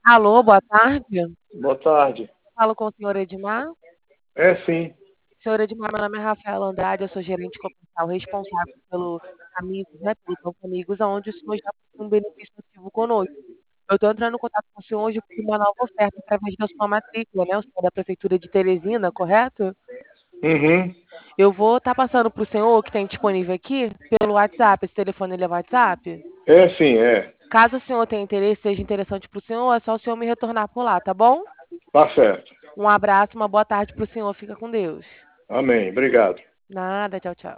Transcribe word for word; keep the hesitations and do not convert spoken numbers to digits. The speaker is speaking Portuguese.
Alô, boa tarde. Boa tarde. Falo com o senhor Edmar. É sim. Senhor Edmar, meu nome é Rafaela Andrade, eu sou gerente comercial responsável pelo Amigos, né, pelo Banco Amigos, onde o senhor já possui um benefício ativo conosco. Eu estou entrando em contato com o senhor hoje por uma nova oferta através da sua matrícula, né? O senhor é da Prefeitura de Teresina, correto? Uhum. Eu vou estar passando para o senhor, que tem disponível aqui, pelo WhatsApp. Esse telefone ele é WhatsApp? É sim, é. Caso o senhor tenha interesse, seja interessante para o senhor, é só o senhor me retornar por lá, tá bom? Tá certo. Um abraço, uma boa tarde para o senhor. Fica com Deus. Amém. Obrigado. Nada, tchau, tchau.